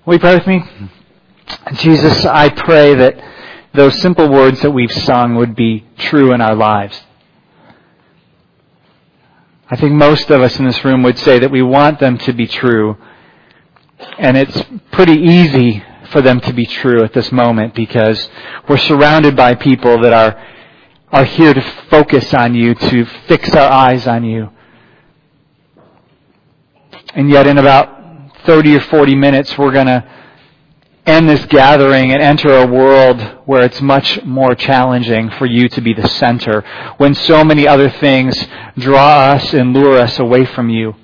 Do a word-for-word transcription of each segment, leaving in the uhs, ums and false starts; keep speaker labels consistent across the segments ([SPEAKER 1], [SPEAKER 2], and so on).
[SPEAKER 1] Will you pray with me? Jesus, I pray that those simple words that we've sung would be true in our lives. I think most of us in this room would say that we want them to be true. And it's pretty easy for them to be true at this moment because we're surrounded by people that are, are here to focus on you, to fix our eyes on you. And yet in about thirty or forty minutes, we're going to end this gathering and enter a world where it's much more challenging for you to be the center, when so many other things draw us and lure us away from you.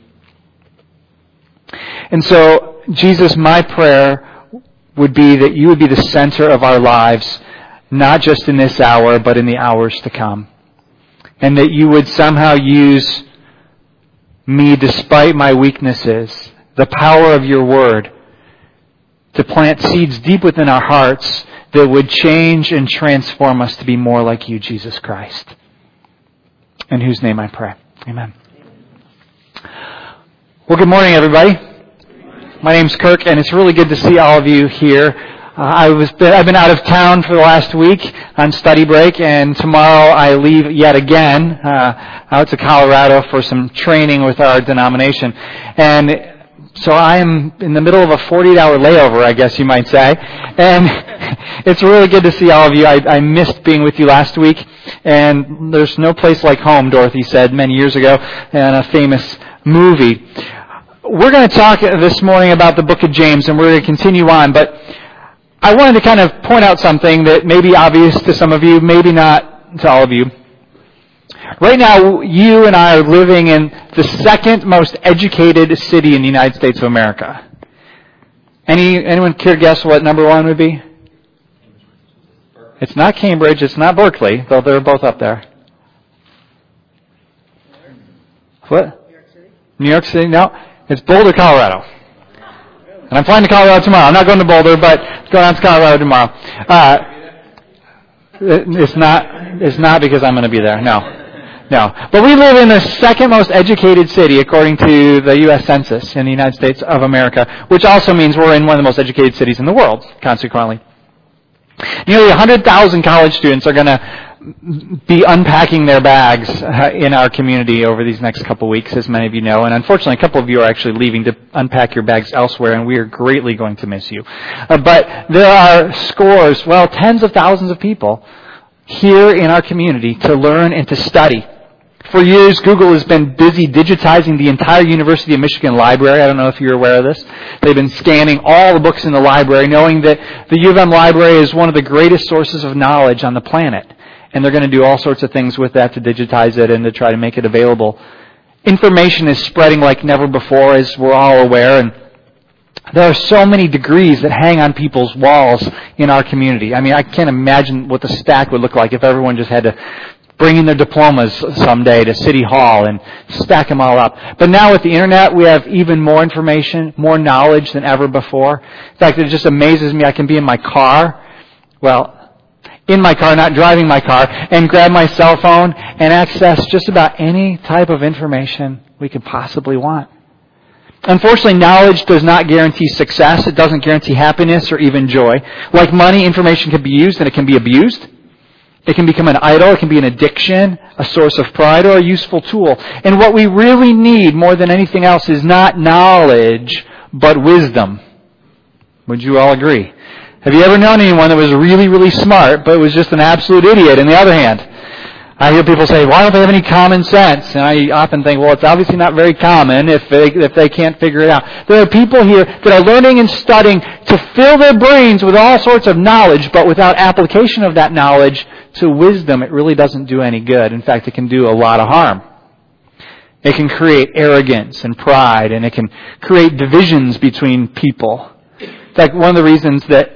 [SPEAKER 1] And so, Jesus, my prayer would be that you would be the center of our lives, not just in this hour, but in the hours to come. And that you would somehow use me, despite my weaknesses, the power of your word, to plant seeds deep within our hearts that would change and transform us to be more like you, Jesus Christ. In whose name I pray. Amen. Well, good morning, everybody. My name's Kirk, and it's really good to see all of you here. Uh, I was I've been out of town for the last week on study break, and tomorrow I leave yet again uh, out to Colorado for some training with our denomination. And so I am in the middle of a forty-eight hour layover, I guess you might say. And it's really good to see all of you. I, I missed being with you last week. And there's no place like home, Dorothy said many years ago in a famous movie. We're going to talk this morning about the book of James, and we're going to continue on. But I wanted to kind of point out something that may be obvious to some of you, maybe not to all of you. Right now, you and I are living in the second most educated city in the United States of America. Any anyone care to guess what number one would be? It's not Cambridge. It's not Berkeley, though they're both up there. What? New York City? New York City? No. It's Boulder, Colorado. And I'm flying to Colorado tomorrow. I'm not going to Boulder, but going out to Colorado tomorrow. Uh, it's not. It's not because I'm going to be there. No. No. But we live in the second most educated city according to the U S Census in the United States of America, which also means we're in one of the most educated cities in the world, consequently. Nearly one hundred thousand college students are going to be unpacking their bags uh, in our community over these next couple of weeks, as many of you know. And unfortunately, a couple of you are actually leaving to unpack your bags elsewhere, and we are greatly going to miss you. Uh, but there are scores, well, tens of thousands of people here in our community to learn and to study. For years, Google has been busy digitizing the entire University of Michigan library. I don't know if you're aware of this. They've been scanning all the books in the library, knowing that the U of M library is one of the greatest sources of knowledge on the planet. And they're going to do all sorts of things with that to digitize it and to try to make it available. Information is spreading like never before, as we're all aware, and there are so many degrees that hang on people's walls in our community. I mean, I can't imagine what the stack would look like if everyone just had to bring in their diplomas someday to City Hall and stack them all up. But now with the Internet, we have even more information, more knowledge than ever before. In fact, it just amazes me. I can be in my car, well, in my car, not driving my car, and grab my cell phone and access just about any type of information we could possibly want. Unfortunately, knowledge does not guarantee success. It doesn't guarantee happiness or even joy. Like money, information can be used and it can be abused. It can become an idol. It can be an addiction, a source of pride, or a useful tool. And what we really need more than anything else is not knowledge, but wisdom. Would you all agree? Have you ever known anyone that was really, really smart, but was just an absolute idiot? On the other hand, I hear people say, why don't they have any common sense? And I often think, well, it's obviously not very common if they, if they can't figure it out. There are people here that are learning and studying to fill their brains with all sorts of knowledge, but without application of that knowledge to wisdom, it really doesn't do any good. In fact, it can do a lot of harm. It can create arrogance and pride, and it can create divisions between people. In fact, one of the reasons that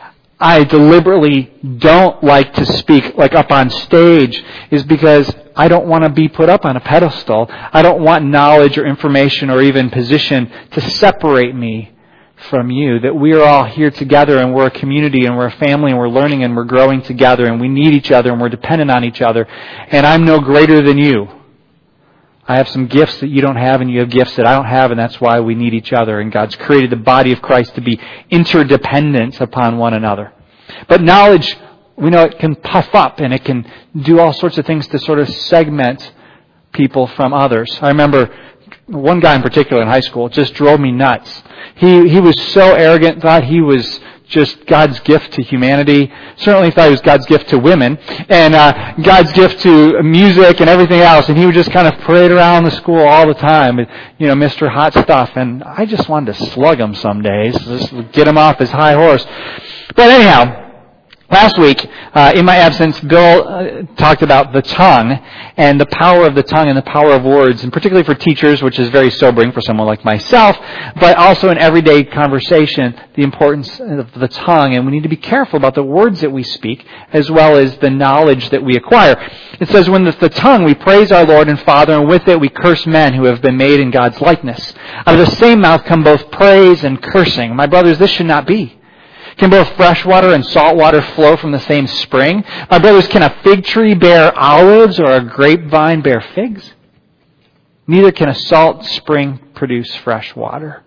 [SPEAKER 1] I deliberately don't like to speak like up on stage is because I don't want to be put up on a pedestal. I don't want knowledge or information or even position to separate me from you. That we are all here together and we're a community and we're a family and we're learning and we're growing together and we need each other and we're dependent on each other. And I'm no greater than you. I have some gifts that you don't have, and you have gifts that I don't have, and that's why we need each other. And God's created the body of Christ to be interdependent upon one another. But knowledge, we know it can puff up, and it can do all sorts of things to sort of segment people from others. I remember one guy in particular in high school, it just drove me nuts. He he was so arrogant, thought he was just God's gift to humanity. Certainly thought he was God's gift to women, and uh, God's gift to music and everything else. And he would just kind of parade around the school all the time, you know, Mister Hot Stuff. And I just wanted to slug him some days, just get him off his high horse. But anyhow, last week, uh, in my absence, Bill uh, talked about the tongue and the power of the tongue and the power of words, and particularly for teachers, which is very sobering for someone like myself, but also in everyday conversation, the importance of the tongue. And we need to be careful about the words that we speak, as well as the knowledge that we acquire. It says, when with the tongue we praise our Lord and Father, and with it we curse men who have been made in God's likeness. Out of the same mouth come both praise and cursing. My brothers, this should not be. Can both fresh water and salt water flow from the same spring? My brothers, can a fig tree bear olives or a grapevine bear figs? Neither can a salt spring produce fresh water.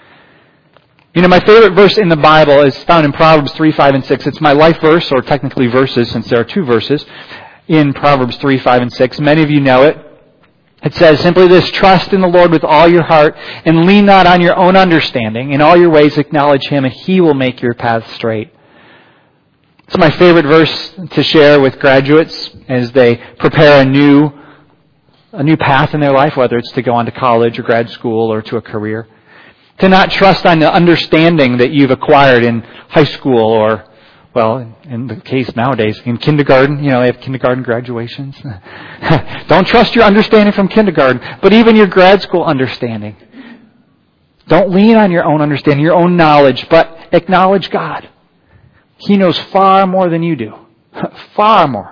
[SPEAKER 1] You know, my favorite verse in the Bible is found in Proverbs three, five, and six. It's my life verse, or technically verses, since there are two verses in Proverbs three, five, and six. Many of you know it. It says simply this: trust in the Lord with all your heart and lean not on your own understanding. In all your ways acknowledge Him, and He will make your path straight. It's my favorite verse to share with graduates as they prepare a new, a new path in their life, whether it's to go on to college or grad school or to a career. To not trust on the understanding that you've acquired in high school or, well, in the case nowadays, in kindergarten. You know, they have kindergarten graduations. Don't trust your understanding from kindergarten, but even your grad school understanding. Don't lean on your own understanding, your own knowledge, but acknowledge God. He knows far more than you do. Far more.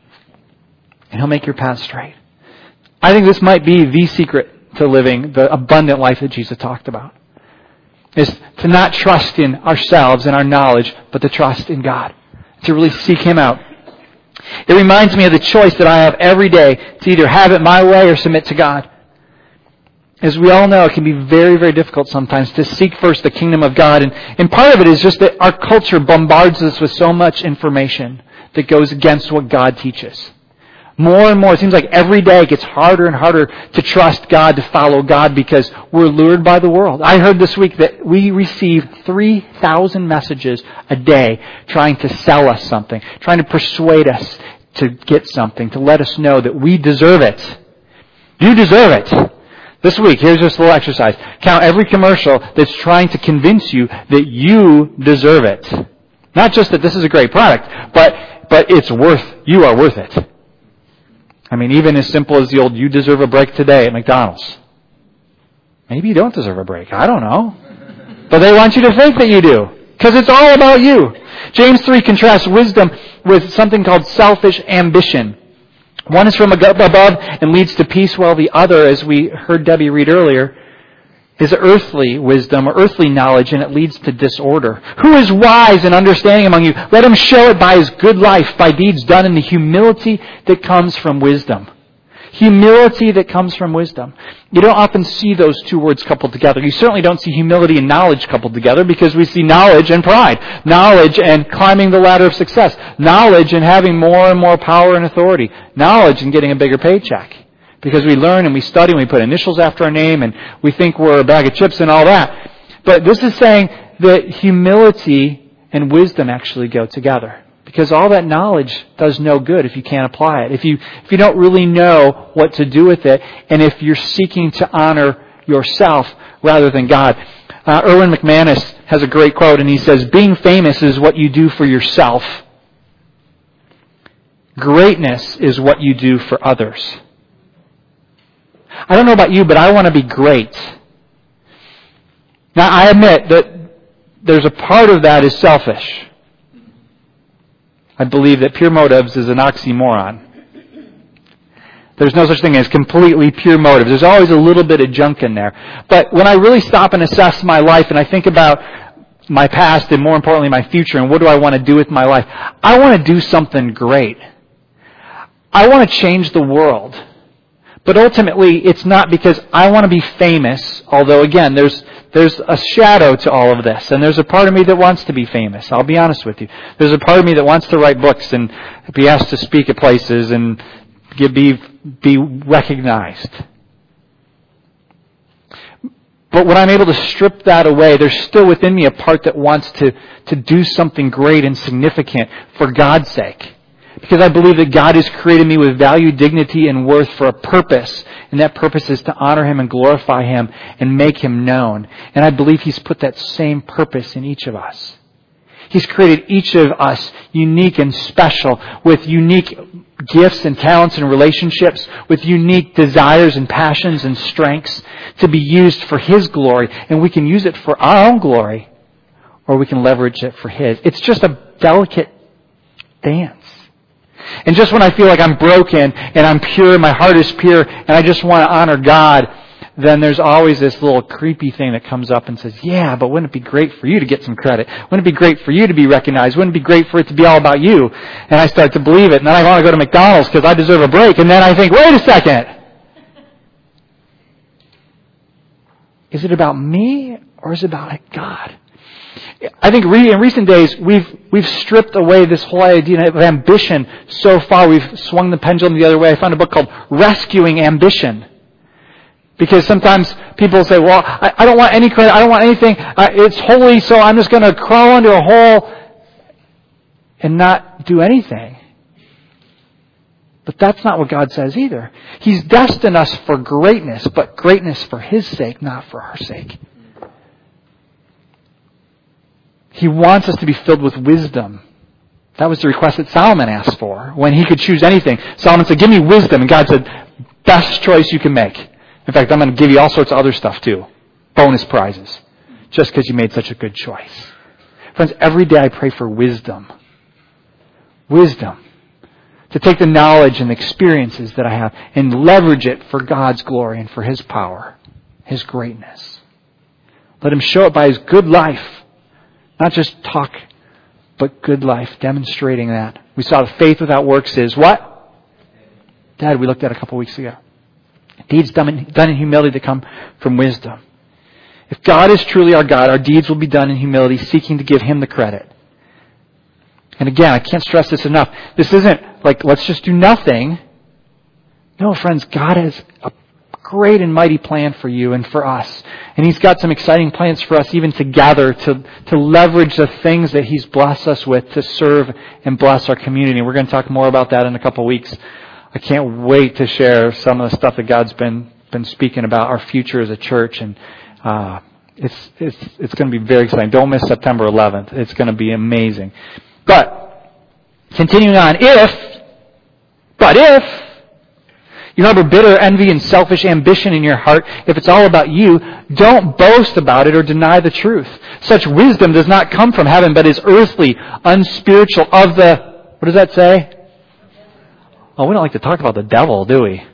[SPEAKER 1] And He'll make your path straight. I think this might be the secret to living the abundant life that Jesus talked about. Is to not trust in ourselves and our knowledge, but to trust in God. To really seek Him out. It reminds me of the choice that I have every day to either have it my way or submit to God. As we all know, it can be very, very difficult sometimes to seek first the kingdom of God. And, and part of it is just that our culture bombards us with so much information that goes against what God teaches. More and more, it seems like every day it gets harder and harder to trust God, to follow God, because we're lured by the world. I heard this week that we receive three thousand messages a day trying to sell us something, trying to persuade us to get something, to let us know that we deserve it. You deserve it. This week, here's just a little exercise. Count every commercial that's trying to convince you that you deserve it. Not just that this is a great product, but, but it's worth, you are worth it. I mean, even as simple as the old, you deserve a break today at McDonald's. Maybe you don't deserve a break. I don't know. But they want you to think that you do. Because it's all about you. James three contrasts wisdom with something called selfish ambition. One is from above and leads to peace, while the other, as we heard Debbie read earlier, is earthly wisdom or earthly knowledge, and it leads to disorder. Who is wise and understanding among you? Let him show it by his good life, by deeds done in the humility that comes from wisdom. Humility that comes from wisdom. You don't often see those two words coupled together. You certainly don't see humility and knowledge coupled together, because we see knowledge and pride. Knowledge and climbing the ladder of success. Knowledge and having more and more power and authority. Knowledge and getting a bigger paycheck. Because we learn and we study and we put initials after our name and we think we're a bag of chips and all that. But this is saying that humility and wisdom actually go together. Because all that knowledge does no good if you can't apply it. If you if you don't really know what to do with it, and if you're seeking to honor yourself rather than God. Uh, Erwin McManus has a great quote, and he says, being famous is what you do for yourself. Greatness is what you do for others. I don't know about you, but I want to be great. Now, I admit that there's a part of that is selfish. I believe that pure motives is an oxymoron. There's no such thing as completely pure motives. There's always a little bit of junk in there. But when I really stop and assess my life and I think about my past and more importantly my future and what do I want to do with my life, I want to do something great. I want to change the world. But ultimately, it's not because I want to be famous, although again, there's there's a shadow to all of this. And there's a part of me that wants to be famous. I'll be honest with you. There's a part of me that wants to write books and be asked to speak at places and get, be, be recognized. But when I'm able to strip that away, there's still within me a part that wants to, to do something great and significant for God's sake. Because I believe that God has created me with value, dignity, and worth for a purpose. And that purpose is to honor Him and glorify Him and make Him known. And I believe He's put that same purpose in each of us. He's created each of us unique and special with unique gifts and talents and relationships, with unique desires and passions and strengths to be used for His glory. And we can use it for our own glory, or we can leverage it for His. It's just a delicate dance. And just when I feel like I'm broken and I'm pure, my heart is pure, and I just want to honor God, then there's always this little creepy thing that comes up and says, yeah, but wouldn't it be great for you to get some credit? Wouldn't it be great for you to be recognized? Wouldn't it be great for it to be all about you? And I start to believe it, and then I want to go to McDonald's because I deserve a break, and then I think, wait a second. Is it about me, or is it about God? I think in recent days, we've we've stripped away this whole idea of ambition so far. We've swung the pendulum the other way. I found a book called Rescuing Ambition. Because sometimes people say, well, I, I don't want any credit. I don't want anything. Uh, it's holy, so I'm just going to crawl under a hole and not do anything. But that's not what God says either. He's destined us for greatness, but greatness for His sake, not for our sake. He wants us to be filled with wisdom. That was the request that Solomon asked for when he could choose anything. Solomon said, give me wisdom. And God said, best choice you can make. In fact, I'm going to give you all sorts of other stuff too. Bonus prizes. Just because you made such a good choice. Friends, every day I pray for wisdom. Wisdom. To take the knowledge and experiences that I have and leverage it for God's glory and for His power. His greatness. Let Him show it by His good life. Not just talk, but good life, demonstrating that. We saw that faith without works is what? Dead. We looked at it a couple weeks ago. Deeds done in, done in humility that come from wisdom. If God is truly our God, our deeds will be done in humility, seeking to give Him the credit. And again, I can't stress this enough. This isn't like, let's just do nothing. No, friends, God has a great and mighty plan for you and for us. And He's got some exciting plans for us even together to, to leverage the things that He's blessed us with to serve and bless our community. We're going to talk more about that in a couple of weeks. I can't wait to share some of the stuff that God's been been speaking about our future as a church. And uh, it's, it's, it's going to be very exciting. Don't miss September eleventh. It's going to be amazing. But continuing on, if, but if, you harbor bitter envy and selfish ambition in your heart, if it's all about you, don't boast about it or deny the truth. Such wisdom does not come from heaven, but is earthly, unspiritual, of the, what does that say? Oh, we don't like to talk about the devil, do we? I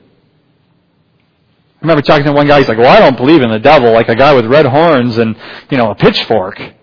[SPEAKER 1] remember talking to one guy, he's like, well, I don't believe in the devil, like a guy with red horns and, you know, a pitchfork. I'm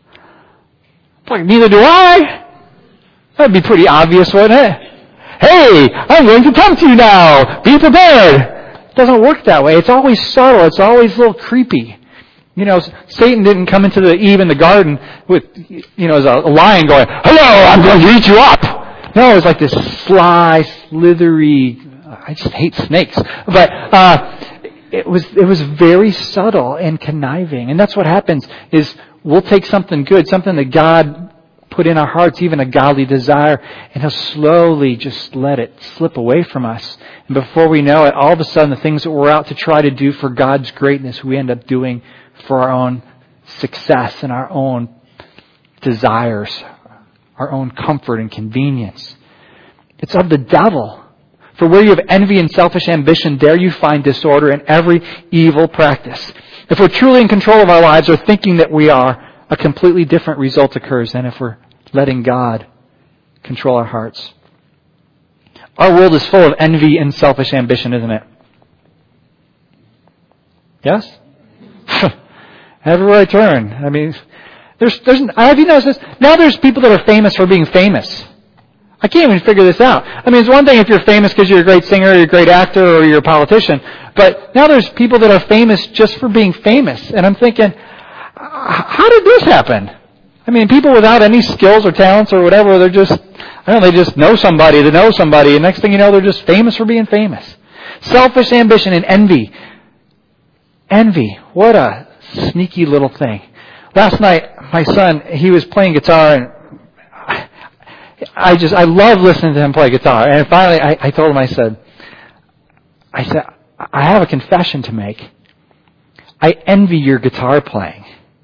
[SPEAKER 1] like, neither do I. That'd be pretty obvious, wouldn't it? Hey, I'm going to tempt you now. Be prepared. It doesn't work that way. It's always subtle. It's always a little creepy. You know, Satan didn't come into the Eve in the garden with, you know, as a lion going, hello, I'm going to eat you up. No, it was like this sly, slithery, I just hate snakes. But, uh, it was, it was very subtle and conniving. And that's what happens is we'll take something good, something that God put in our hearts, even a godly desire, and He'll slowly just let it slip away from us. And before we know it, all of a sudden the things that we're out to try to do for God's greatness, we end up doing for our own success and our own desires, our own comfort and convenience. It's of the devil. For where you have envy and selfish ambition, there you find disorder and every evil practice. If we're truly in control of our lives or thinking that we are, a completely different result occurs than if we're letting God control our hearts. Our world is full of envy and selfish ambition, isn't it? Yes? Everywhere I turn. I mean, there's, there's, have you noticed this? Now there's people that are famous for being famous. I can't even figure this out. I mean, it's one thing if you're famous because you're a great singer or you're a great actor or you're a politician, but now there's people that are famous just for being famous. And I'm thinking, how did this happen? I mean, people without any skills or talents or whatever, they're just, I don't know, they just know somebody to know somebody, and next thing you know, they're just famous for being famous. Selfish ambition and envy. Envy. What a sneaky little thing. Last night, my son, he was playing guitar, and I just, I love listening to him play guitar. And finally, I, I told him, I said, I said, I have a confession to make. I envy your guitar playing.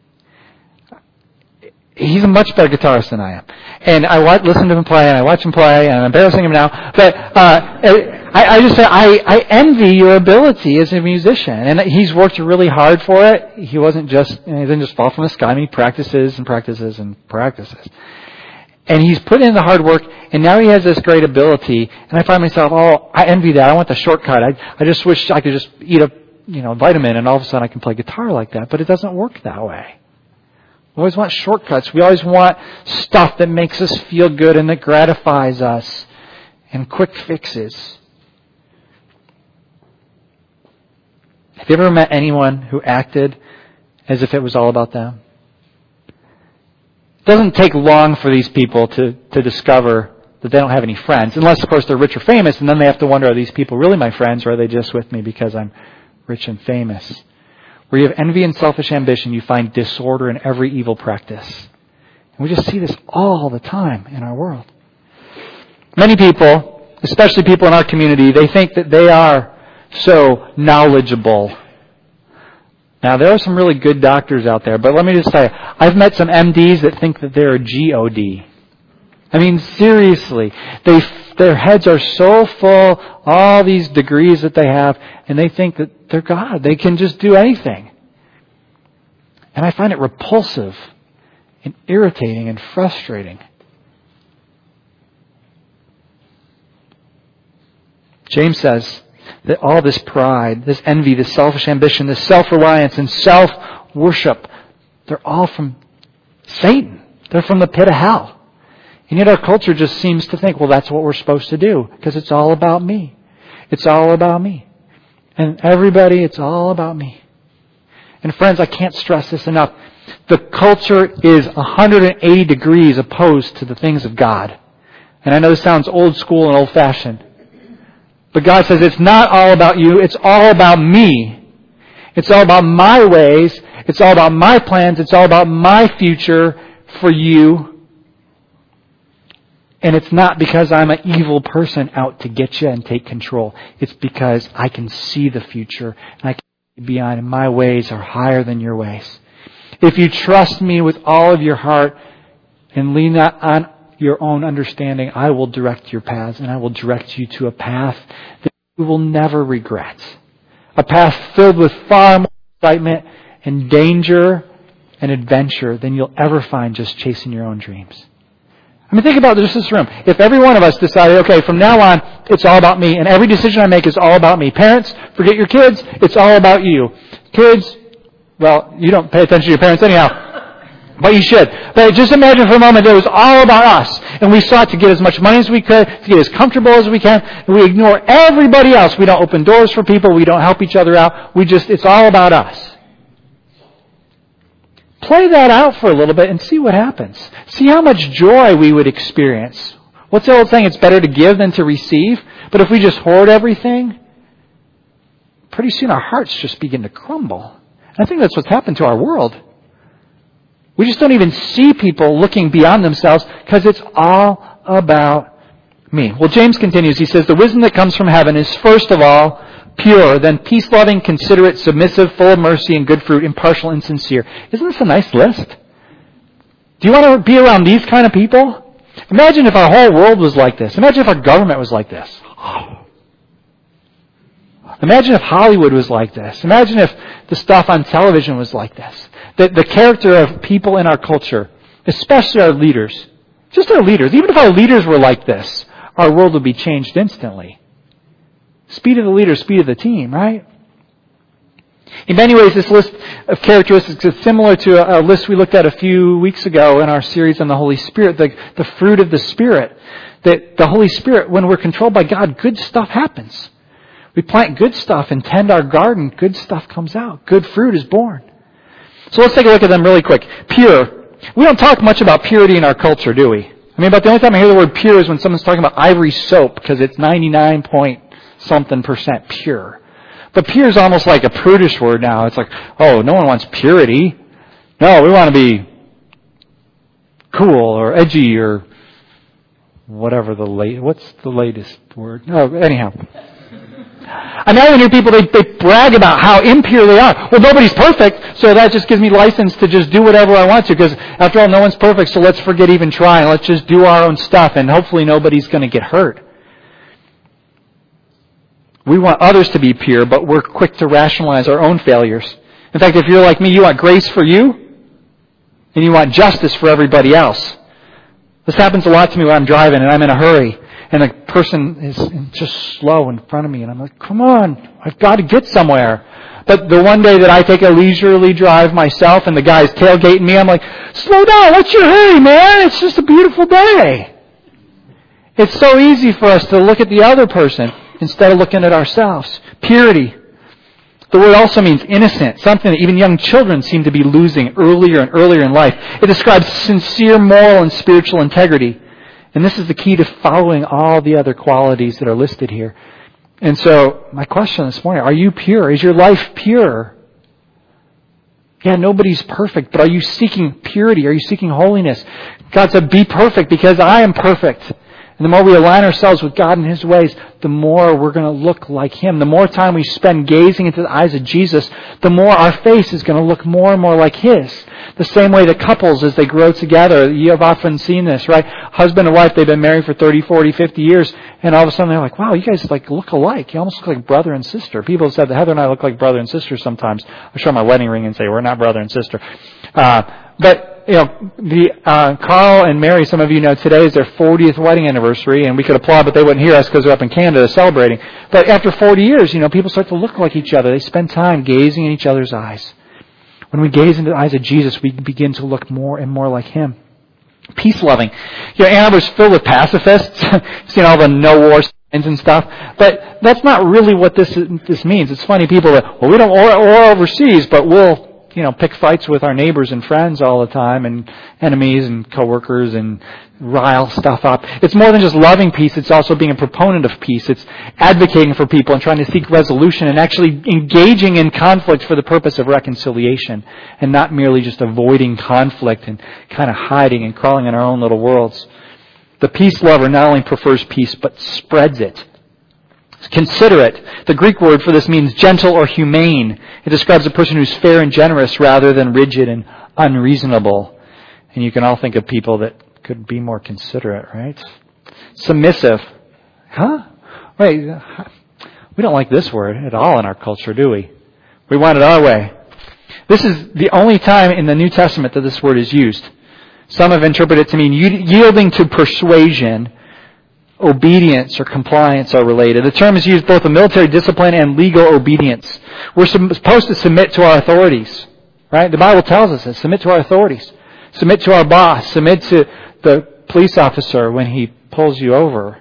[SPEAKER 1] He's a much better guitarist than I am. And I watch, listen to him play, and I watch him play, and I'm embarrassing him now. But uh, I, I just say, I, I envy your ability as a musician. And he's worked really hard for it. He wasn't just, you know, he didn't just fall from the sky. I mean, he practices and practices and practices. And he's put in the hard work, and now he has this great ability. And I find myself, oh, I envy that. I want the shortcut. I, I just wish I could just eat a, you know, vitamin, and all of a sudden I can play guitar like that. But it doesn't work that way. We always want shortcuts. We always want stuff that makes us feel good and that gratifies us, and quick fixes. Have you ever met anyone who acted as if it was all about them? It doesn't take long for these people to, to discover that they don't have any friends. Unless, of course, they're rich or famous, and then they have to wonder, are these people really my friends, or are they just with me because I'm rich and famous? Where you have envy and selfish ambition, you find disorder in every evil practice. And we just see this all the time in our world. Many people, especially people in our community, they think that they are so knowledgeable. Now, there are some really good doctors out there, but let me just tell you, I've met some M Ds that think that they're a G O D. I mean, seriously, they their heads are so full, all these degrees that they have, and they think that they're God. They can just do anything. And I find it repulsive and irritating and frustrating. James says that all this pride, this envy, this selfish ambition, this self-reliance and self-worship, they're all from Satan. They're from the pit of hell. And yet our culture just seems to think, well, that's what we're supposed to do because it's all about me. It's all about me. And everybody, it's all about me. And friends, I can't stress this enough. The culture is one hundred eighty degrees opposed to the things of God. And I know this sounds old school and old-fashioned. But God says it's not all about you. It's all about me. It's all about my ways. It's all about my plans. It's all about my future for you. And it's not because I'm an evil person out to get you and take control. It's because I can see the future and I can see beyond, and my ways are higher than your ways. If you trust me with all of your heart and lean not on your own understanding, I will direct your paths, and I will direct you to a path that you will never regret. A path filled with far more excitement and danger and adventure than you'll ever find just chasing your own dreams. I mean, think about just this room. If every one of us decided, okay, from now on, it's all about me, and every decision I make is all about me. Parents, forget your kids, it's all about you. Kids, well, you don't pay attention to your parents anyhow, but you should. But just imagine for a moment that it was all about us, and we sought to get as much money as we could, to get as comfortable as we can, and we ignore everybody else. We don't open doors for people, we don't help each other out, we just, it's all about us. Play that out for a little bit and see what happens. See how much joy we would experience. What's the old saying? It's better to give than to receive. But if we just hoard everything, pretty soon our hearts just begin to crumble. And I think that's what's happened to our world. We just don't even see people looking beyond themselves because it's all about me. Well, James continues. He says, the wisdom that comes from heaven is first of all pure, then peace-loving, considerate, submissive, full of mercy and good fruit, impartial and sincere. Isn't this a nice list? Do you want to be around these kind of people? Imagine if our whole world was like this. Imagine if our government was like this. Imagine if Hollywood was like this. Imagine if the stuff on television was like this. The, the character of people in our culture, especially our leaders, just our leaders, even if our leaders were like this, our world would be changed instantly. Speed of the leader, speed of the team, right? In many ways, this list of characteristics is similar to a, a list we looked at a few weeks ago in our series on the Holy Spirit, the, the fruit of the Spirit. That the Holy Spirit, when we're controlled by God, good stuff happens. We plant good stuff and tend our garden, good stuff comes out. Good fruit is born. So let's take a look at them really quick. Pure. We don't talk much about purity in our culture, do we? I mean, about the only time I hear the word pure is when someone's talking about ivory soap because it's ninety-nine point something percent pure. But pure is almost like a prudish word now. It's like, oh, no one wants purity. No, we want to be cool or edgy or whatever the late. What's the latest word? Oh, anyhow. I now hear people, they, they brag about how impure they are. Well, nobody's perfect, so that just gives me license to just do whatever I want to, because after all, no one's perfect, so let's forget even trying. Let's just do our own stuff, and hopefully nobody's going to get hurt. We want others to be pure, but we're quick to rationalize our own failures. In fact, if you're like me, you want grace for you, and you want justice for everybody else. This happens a lot to me when I'm driving, and I'm in a hurry. And the person is just slow in front of me. And I'm like, come on, I've got to get somewhere. But the one day that I take a leisurely drive myself and the guy's tailgating me, I'm like, slow down, what's your hurry, man? It's just a beautiful day. It's so easy for us to look at the other person instead of looking at ourselves. Purity. The word also means innocent, something that even young children seem to be losing earlier and earlier in life. It describes sincere moral and spiritual integrity. And this is the key to following all the other qualities that are listed here. And so, my question this morning, are you pure? Is your life pure? Yeah, nobody's perfect, but are you seeking purity? Are you seeking holiness? God said, be perfect because I am perfect. And the more we align ourselves with God and His ways, the more we're going to look like Him. The more time we spend gazing into the eyes of Jesus, the more our face is going to look more and more like His. The same way that couples, as they grow together, you have often seen this, right? Husband and wife, they've been married for thirty, forty, fifty years, and all of a sudden they're like, wow, you guys like look alike. You almost look like brother and sister. People have said that Heather and I look like brother and sister sometimes. I show my wedding ring and say, we're not brother and sister. Uh, but You know, the uh, Carl and Mary, some of you know, today is their fortieth wedding anniversary, and we could applaud, but they wouldn't hear us because they're up in Canada celebrating. But after forty years, you know, people start to look like each other. They spend time gazing in each other's eyes. When we gaze into the eyes of Jesus, we begin to look more and more like Him. Peace-loving. You know, Ann Arbor's filled with pacifists. Seen all the no-war signs and stuff. But that's not really what this this means. It's funny, people that, well, we don't war, war overseas, but we'll you know, pick fights with our neighbors and friends all the time, and enemies and coworkers, and rile stuff up. It's more than just loving peace. It's also being a proponent of peace. It's advocating for people and trying to seek resolution and actually engaging in conflict for the purpose of reconciliation, and not merely just avoiding conflict and kind of hiding and crawling in our own little worlds. The peace lover not only prefers peace, but spreads it. Considerate. The Greek word for this means gentle or humane. It describes a person who's fair and generous rather than rigid and unreasonable. And you can all think of people that could be more considerate, right? Submissive. Huh? Wait, we don't like this word at all in our culture, do we? We want it our way. This is the only time in the New Testament that this word is used. Some have interpreted it to mean yielding to persuasion. Obedience or compliance are related. The term is used both in military discipline and legal obedience. We're supposed to submit to our authorities, right? The Bible tells us that. Submit to our authorities. Submit to our boss. Submit to the police officer when he pulls you over.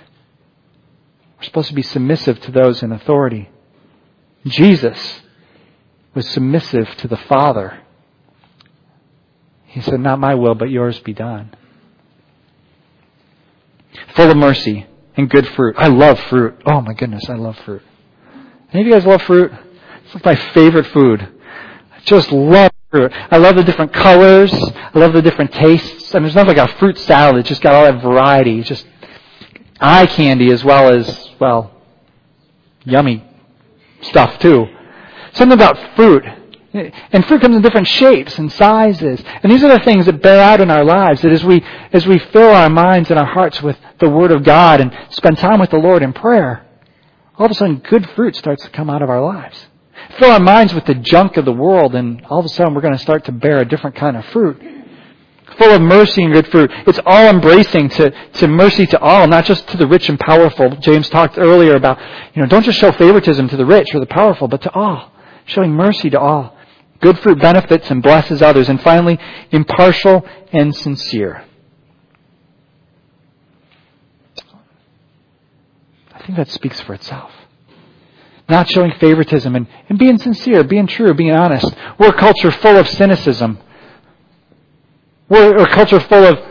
[SPEAKER 1] We're supposed to be submissive to those in authority. Jesus was submissive to the Father. He said, not my will, but yours be done. Full of mercy and good fruit. I love fruit. Oh my goodness, I love fruit. Any of you guys love fruit? It's like my favorite food. I just love fruit. I love the different colors. I love the different tastes. I mean, there's nothing like a fruit salad. It's just got all that variety. It's just eye candy as well as, well, yummy stuff too. Something about fruit. And fruit comes in different shapes and sizes. And these are the things that bear out in our lives. That as we as we fill our minds and our hearts with the Word of God and spend time with the Lord in prayer, all of a sudden good fruit starts to come out of our lives. Fill our minds with the junk of the world, and all of a sudden we're going to start to bear a different kind of fruit. Full of mercy and good fruit. It's all embracing to, to mercy to all, not just to the rich and powerful. James talked earlier about, you know, don't just show favoritism to the rich or the powerful, but to all. Showing mercy to all. Good fruit benefits and blesses others. And finally, impartial and sincere. I think that speaks for itself. Not showing favoritism and, and being sincere, being true, being honest. We're a culture full of cynicism. We're a culture full of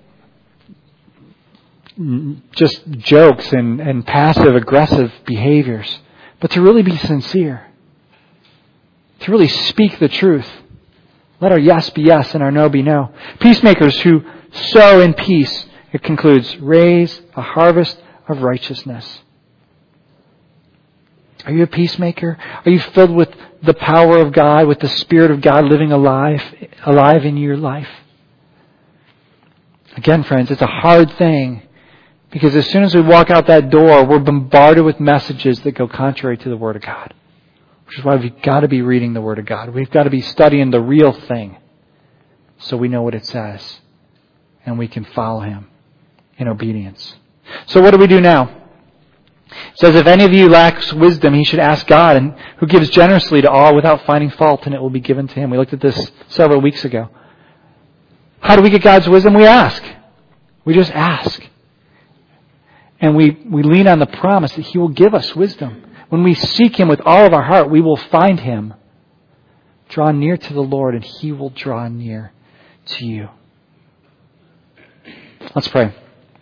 [SPEAKER 1] just jokes and, and passive aggressive behaviors. But to really be sincere, to really speak the truth, let our yes be yes and our no be no. Peacemakers who sow in peace, it concludes, raise a harvest of righteousness. Are you a peacemaker? Are you filled with the power of God, with the Spirit of God living alive, alive in your life? Again, friends, it's a hard thing because as soon as we walk out that door, we're bombarded with messages that go contrary to the Word of God. Which is why we've got to be reading the Word of God. We've got to be studying the real thing so we know what it says and we can follow Him in obedience. So what do we do now? It says, if any of you lacks wisdom, he should ask God, and who gives generously to all without finding fault, and it will be given to him. We looked at this several weeks ago. How do we get God's wisdom? We ask. We just ask. And we, we lean on the promise that He will give us wisdom. When we seek Him with all of our heart, we will find Him. Draw near to the Lord, and He will draw near to you. Let's pray.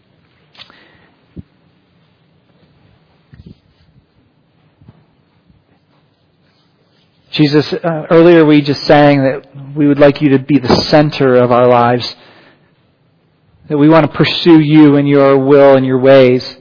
[SPEAKER 1] Jesus, uh, earlier we just sang that we would like You to be the center of our lives. That we want to pursue You and Your will and Your ways.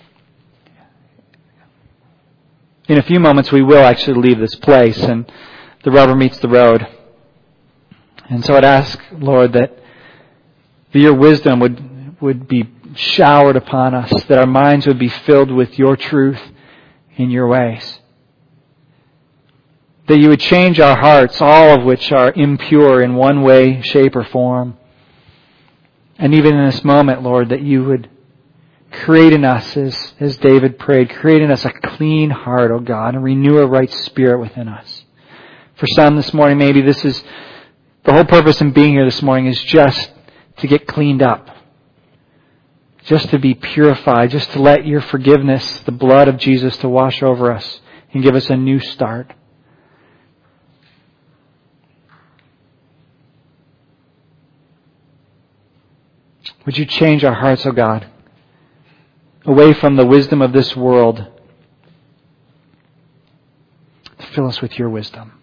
[SPEAKER 1] In a few moments we will actually leave this place and the rubber meets the road. And so I'd ask, Lord, that Your wisdom would, would be showered upon us, that our minds would be filled with Your truth in Your ways. That You would change our hearts, all of which are impure in one way, shape, or form. And even in this moment, Lord, that You would create in us, as, as David prayed, create in us a clean heart, O God, and renew a right spirit within us. For some this morning, maybe this is, the whole purpose in being here this morning is just to get cleaned up. Just to be purified, just to let Your forgiveness, the blood of Jesus, to wash over us and give us a new start. Would You change our hearts, O God, away from the wisdom of this world to fill us with Your wisdom.